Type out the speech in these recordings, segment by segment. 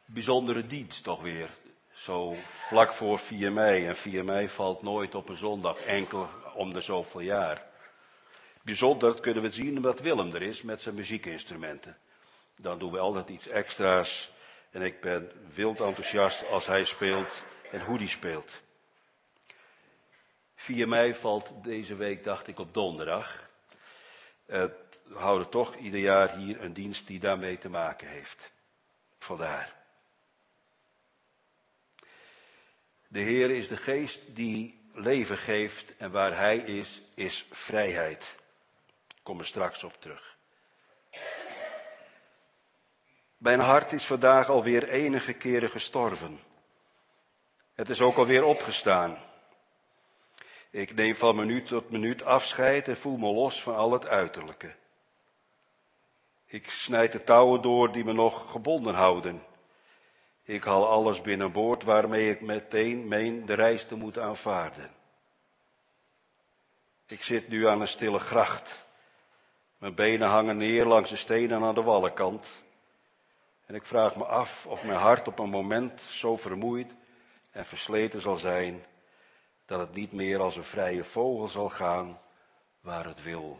Bijzondere dienst toch weer. Zo vlak voor 4 mei. En 4 mei valt nooit op een zondag, enkel om de zoveel jaar. Bijzonder kunnen we zien omdat Willem er is met zijn muziekinstrumenten. Dan doen we altijd iets extra's. En ik ben wild enthousiast als hij speelt en hoe die speelt. 4 mei valt deze week, dacht ik, op donderdag. We houden toch ieder jaar hier een dienst die daarmee te maken heeft. Vandaar. De Heer is de geest die leven geeft en waar Hij is vrijheid. Ik kom er straks op terug. Mijn hart is vandaag alweer enige keren gestorven. Het is ook alweer opgestaan. Ik neem van minuut tot minuut afscheid en voel me los van al het uiterlijke. Ik snijd de touwen door die me nog gebonden houden. Ik haal alles binnenboord waarmee ik meteen meen de reis te moeten aanvaarden. Ik zit nu aan een stille gracht. Mijn benen hangen neer langs de stenen aan de wallenkant. En ik vraag me af of mijn hart op een moment zo vermoeid en versleten zal zijn, dat het niet meer als een vrije vogel zal gaan waar het wil.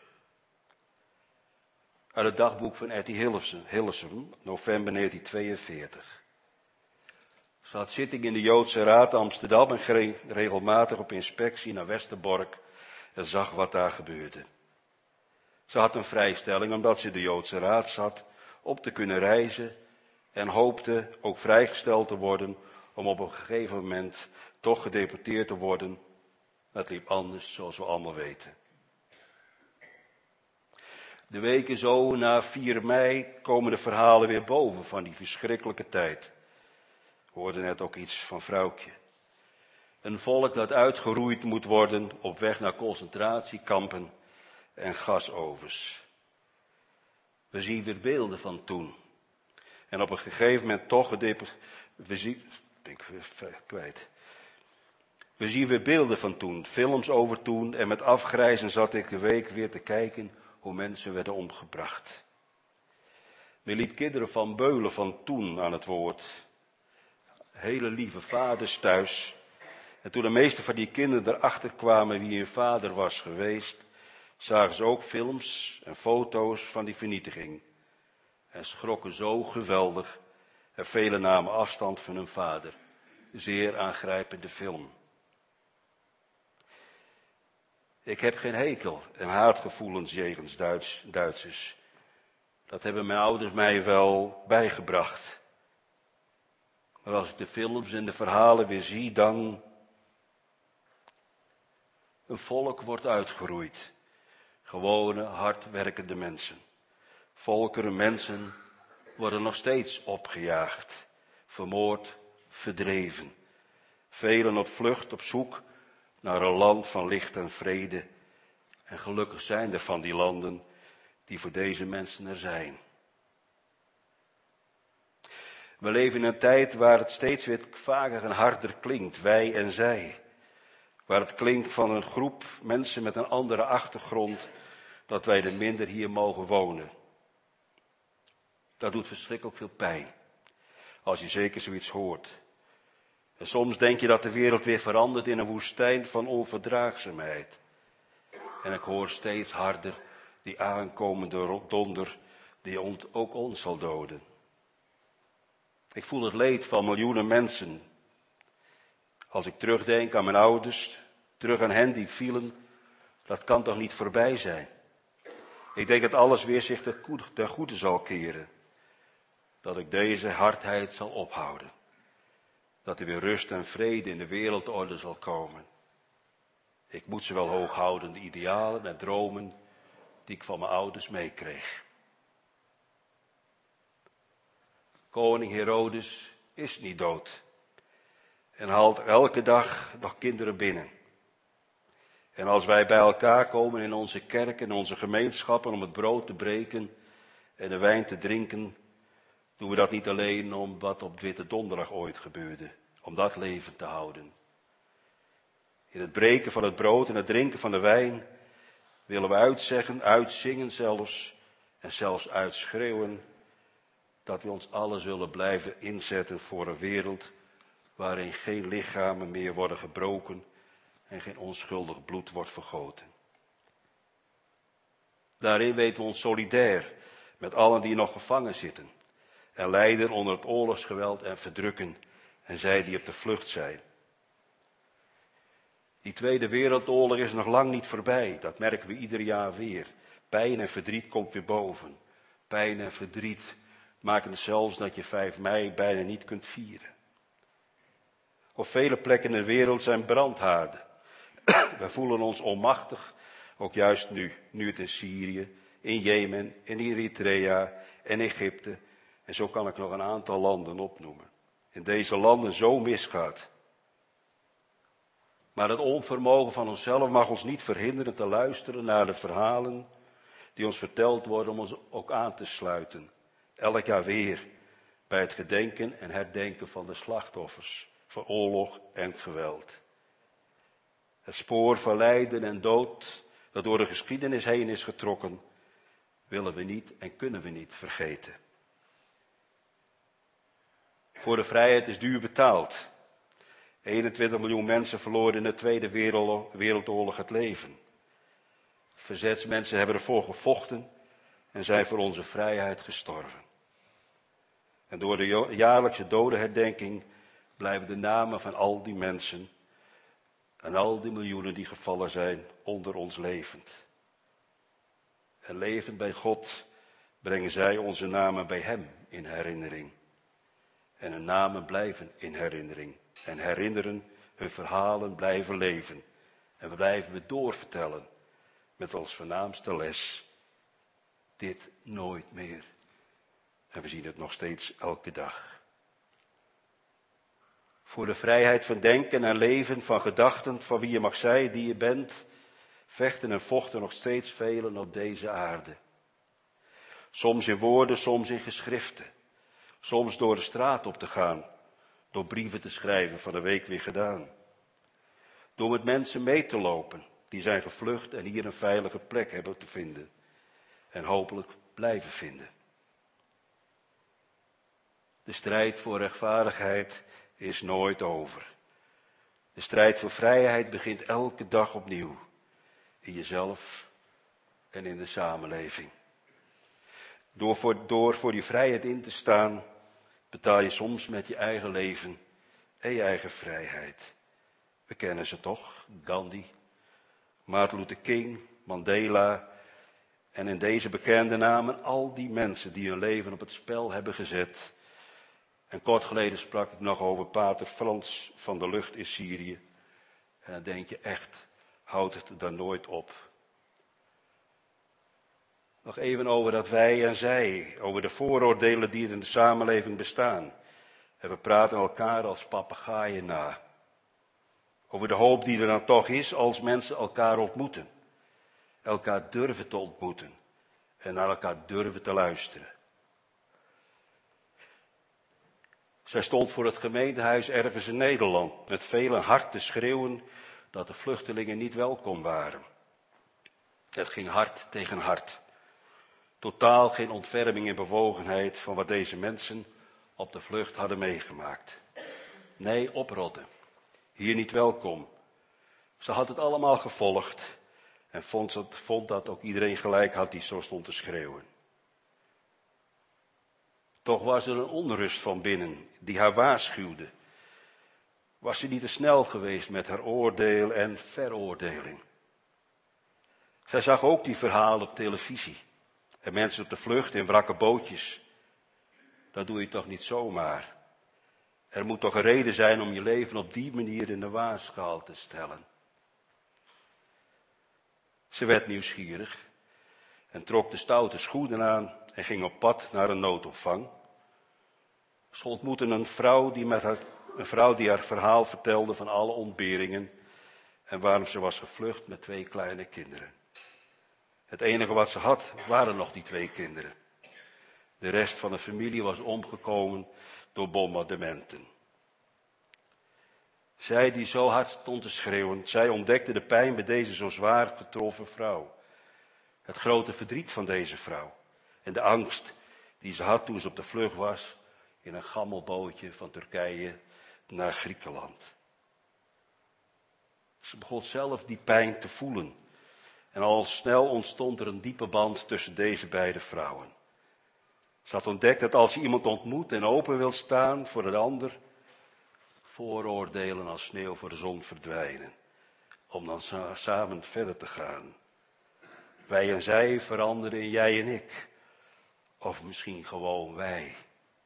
Uit het dagboek van Etty Hillesum, november 1942. Ze had zitting in de Joodse Raad Amsterdam en ging regelmatig op inspectie naar Westerbork en zag wat daar gebeurde. Ze had een vrijstelling omdat ze in de Joodse Raad zat om te kunnen reizen en hoopte ook vrijgesteld te worden om op een gegeven moment toch gedeporteerd te worden. Het liep anders, zoals we allemaal weten. De weken zo na 4 mei komen de verhalen weer boven van die verschrikkelijke tijd. We hoorden net ook iets van Vrouwtje. Een volk dat uitgeroeid moet worden op weg naar concentratiekampen en gasovens. We zien weer beelden van toen. En op een gegeven moment toch we zien weer beelden van toen, films over toen en met afgrijzen zat ik de week weer te kijken hoe mensen werden omgebracht. Men liet kinderen van Beulen van toen aan het woord. Hele lieve vaders thuis. En toen de meeste van die kinderen erachter kwamen wie hun vader was geweest, zagen ze ook films en foto's van die vernietiging. En schrokken zo geweldig en velen namen afstand van hun vader. Zeer aangrijpende film. Ik heb geen hekel en haatgevoelens jegens Duitsers. Dat hebben mijn ouders mij wel bijgebracht. Maar als ik de films en de verhalen weer zie, dan... Een volk wordt uitgeroeid. Gewone, hardwerkende mensen. Volkeren, mensen worden nog steeds opgejaagd. Vermoord, verdreven. Velen op vlucht, op zoek naar een land van licht en vrede. En gelukkig zijn er van die landen die voor deze mensen er zijn. We leven in een tijd waar het steeds weer vaker en harder klinkt, wij en zij. Waar het klinkt van een groep mensen met een andere achtergrond, dat wij er minder hier mogen wonen. Dat doet verschrikkelijk veel pijn, als je zeker zoiets hoort. En soms denk je dat de wereld weer verandert in een woestijn van onverdraagzaamheid. En ik hoor steeds harder die aankomende donder die ook ons zal doden. Ik voel het leed van miljoenen mensen. Als ik terugdenk aan mijn ouders, terug aan hen die vielen, dat kan toch niet voorbij zijn. Ik denk dat alles weer zich ten goede zal keren. Dat ik deze hardheid zal ophouden. Dat er weer rust en vrede in de wereldorde zal komen. Ik moet ze wel hoog houden, de idealen en dromen die ik van mijn ouders meekreeg. Koning Herodes is niet dood. En haalt elke dag nog kinderen binnen. En als wij bij elkaar komen in onze kerk en onze gemeenschappen om het brood te breken en de wijn te drinken, doen we dat niet alleen om wat op Witte Donderdag ooit gebeurde, om dat leven te houden. In het breken van het brood en het drinken van de wijn willen we uitzeggen, uitzingen zelfs en zelfs uitschreeuwen dat we ons allen zullen blijven inzetten voor een wereld waarin geen lichamen meer worden gebroken en geen onschuldig bloed wordt vergoten. Daarin weten we ons solidair met allen die nog gevangen zitten en lijden onder het oorlogsgeweld en verdrukken en zij die op de vlucht zijn. Die Tweede Wereldoorlog is nog lang niet voorbij, dat merken we ieder jaar weer. Pijn en verdriet komt weer boven. Pijn en verdriet maken het zelfs dat je 5 mei bijna niet kunt vieren. Op vele plekken in de wereld zijn brandhaarden. We voelen ons onmachtig, ook juist nu het in Syrië, in Jemen, in Eritrea en Egypte. En zo kan ik nog een aantal landen opnoemen. In deze landen zo misgaat. Maar het onvermogen van onszelf mag ons niet verhinderen te luisteren naar de verhalen die ons verteld worden om ons ook aan te sluiten. Elk jaar weer bij het gedenken en herdenken van de slachtoffers van oorlog en geweld. Het spoor van lijden en dood dat door de geschiedenis heen is getrokken, willen we niet en kunnen we niet vergeten. Voor de vrijheid is duur betaald. 21 miljoen mensen verloren in de Tweede Wereldoorlog het leven. Verzetsmensen hebben ervoor gevochten en zijn voor onze vrijheid gestorven. En door de jaarlijkse dodenherdenking blijven de namen van al die mensen en al die miljoenen die gevallen zijn onder ons levend. En levend bij God brengen zij onze namen bij Hem in herinnering. En hun namen blijven in herinnering. En herinneren, hun verhalen blijven leven. En we blijven we doorvertellen met als voornaamste les. Dit nooit meer. En we zien het nog steeds elke dag. Voor de vrijheid van denken en leven, van gedachten, van wie je mag zijn, die je bent, vechten en vochten nog steeds velen op deze aarde. Soms in woorden, soms in geschriften. Soms door de straat op te gaan, door brieven te schrijven, van de week weer gedaan. Door met mensen mee te lopen, die zijn gevlucht en hier een veilige plek hebben te vinden. En hopelijk blijven vinden. De strijd voor rechtvaardigheid is nooit over. De strijd voor vrijheid begint elke dag opnieuw. In jezelf en in de samenleving. Door voor die vrijheid in te staan, betaal je soms met je eigen leven en je eigen vrijheid. We kennen ze toch, Gandhi, Martin Luther King, Mandela en in deze bekende namen al die mensen die hun leven op het spel hebben gezet. En kort geleden sprak ik nog over pater Frans van der Lugt in Syrië. En dan denk je echt, houdt het dan nooit op. Nog even over dat wij en zij, over de vooroordelen die er in de samenleving bestaan. En we praten elkaar als papegaaien na. Over de hoop die er dan toch is als mensen elkaar ontmoeten. Elkaar durven te ontmoeten. En naar elkaar durven te luisteren. Zij stond voor het gemeentehuis ergens in Nederland met velen hard te schreeuwen dat de vluchtelingen niet welkom waren. Het ging hard tegen hard. Totaal geen ontferming en bewogenheid van wat deze mensen op de vlucht hadden meegemaakt. Nee, oprotten. Hier niet welkom. Ze had het allemaal gevolgd en vond dat ook iedereen gelijk had die zo stond te schreeuwen. Toch was er een onrust van binnen die haar waarschuwde. Was ze niet te snel geweest met haar oordeel en veroordeling? Zij zag ook die verhalen op televisie. En mensen op de vlucht in wrakke bootjes. Dat doe je toch niet zomaar. Er moet toch een reden zijn om je leven op die manier in de waagschaal te stellen. Ze werd nieuwsgierig en trok de stoute schoenen aan en ging op pad naar een noodopvang. Ze ontmoette een vrouw die haar verhaal vertelde van alle ontberingen en waarom ze was gevlucht met 2 kleine kinderen. Het enige wat ze had waren nog die 2 kinderen. De rest van de familie was omgekomen door bombardementen. Zij die zo hard stond te schreeuwen, zij ontdekte de pijn bij deze zo zwaar getroffen vrouw. Het grote verdriet van deze vrouw en de angst die ze had toen ze op de vlucht was in een gammelbootje van Turkije naar Griekenland. Ze begon zelf die pijn te voelen. En al snel ontstond er een diepe band tussen deze beide vrouwen. Ze had ontdekt dat als je iemand ontmoet en open wil staan voor een ander, vooroordelen als sneeuw voor de zon verdwijnen. Om dan samen verder te gaan. Wij en zij veranderen in jij en ik. Of misschien gewoon wij.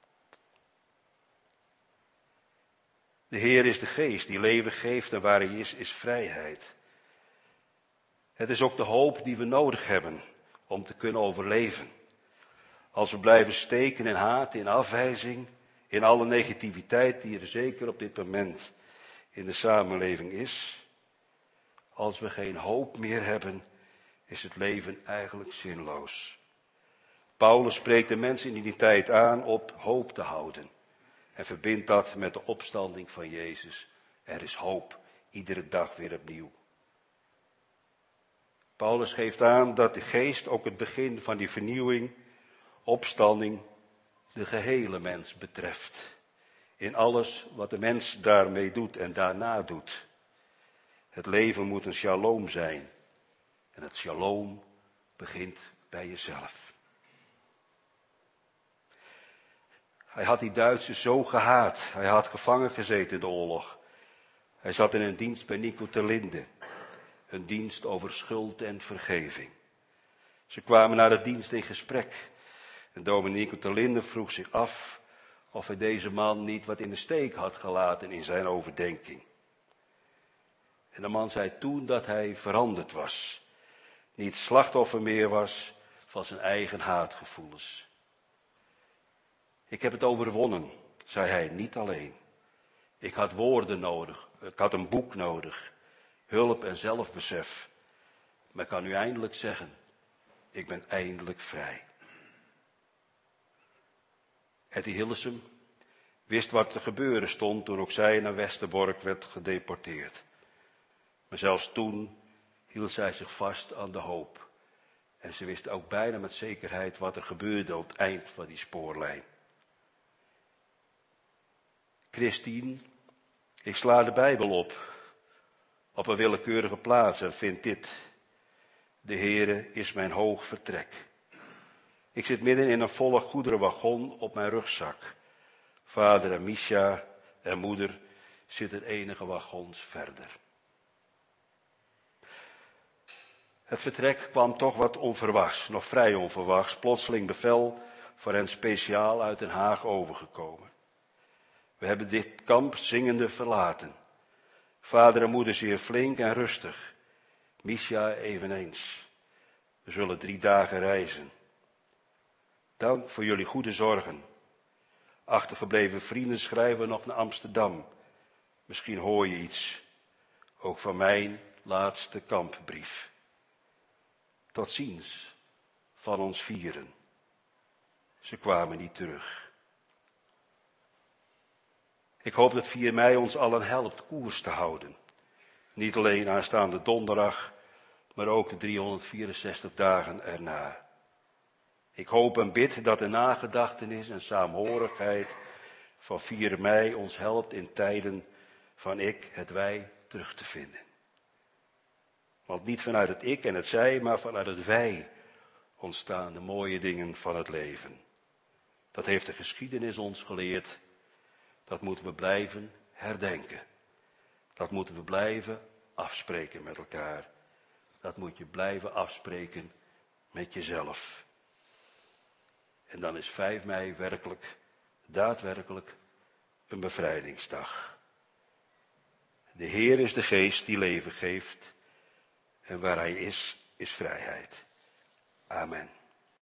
De Heer is de geest die leven geeft en waar hij is vrijheid. Het is ook de hoop die we nodig hebben om te kunnen overleven. Als we blijven steken in haat, in afwijzing, in alle negativiteit die er zeker op dit moment in de samenleving is. Als we geen hoop meer hebben, is het leven eigenlijk zinloos. Paulus spreekt de mensen in die tijd aan op hoop te houden. En verbindt dat met de opstanding van Jezus. Er is hoop, iedere dag weer opnieuw. Paulus geeft aan dat de geest ook het begin van die vernieuwing, opstanding, de gehele mens betreft. In alles wat de mens daarmee doet en daarna doet. Het leven moet een shalom zijn. En het shalom begint bij jezelf. Hij had die Duitsers zo gehaat. Hij had gevangen gezeten in de oorlog. Hij zat in een dienst bij Nico ter Linde. Een dienst over schuld en vergeving. Ze kwamen na de dienst in gesprek. En dominee Nico ter Linde vroeg zich af of hij deze man niet wat in de steek had gelaten in zijn overdenking. En de man zei toen dat hij veranderd was. Niet slachtoffer meer was van zijn eigen haatgevoelens. Ik heb het overwonnen, zei hij, niet alleen. Ik had woorden nodig, ik had een boek nodig, hulp en zelfbesef. Maar ik kan u eindelijk zeggen, ik ben eindelijk vrij. Etty Hillesum wist wat er gebeuren stond toen ook zij naar Westerbork werd gedeporteerd. Maar zelfs toen hield zij zich vast aan de hoop. En ze wist ook bijna met zekerheid wat er gebeurde op het eind van die spoorlijn. Christine, ik sla de Bijbel op een willekeurige plaats en vind dit. De Heere is mijn hoog vertrek. Ik zit midden in een volle goederenwagon op mijn rugzak. Vader en Misha en moeder zitten enige wagons verder. Het vertrek kwam toch wat onverwachts, nog vrij onverwachts. Plotseling bevel voor hen speciaal uit Den Haag overgekomen. We hebben dit kamp zingende verlaten. Vader en moeder zeer flink en rustig. Misha eveneens. We zullen 3 dagen reizen. Dank voor jullie goede zorgen. Achtergebleven vrienden schrijven nog naar Amsterdam. Misschien hoor je iets. Ook van mijn laatste kampbrief. Tot ziens van ons vieren. Ze kwamen niet terug. Ik hoop dat 4 mei ons allen helpt koers te houden. Niet alleen aanstaande donderdag, maar ook de 364 dagen erna. Ik hoop en bid dat de nagedachtenis en saamhorigheid van 4 mei ons helpt in tijden van ik, het wij terug te vinden. Want niet vanuit het ik en het zij, maar vanuit het wij ontstaan de mooie dingen van het leven. Dat heeft de geschiedenis ons geleerd. Dat moeten we blijven herdenken. Dat moeten we blijven afspreken met elkaar. Dat moet je blijven afspreken met jezelf. En dan is 5 mei daadwerkelijk een bevrijdingsdag. De Heer is de geest die leven geeft. En waar hij is vrijheid. Amen.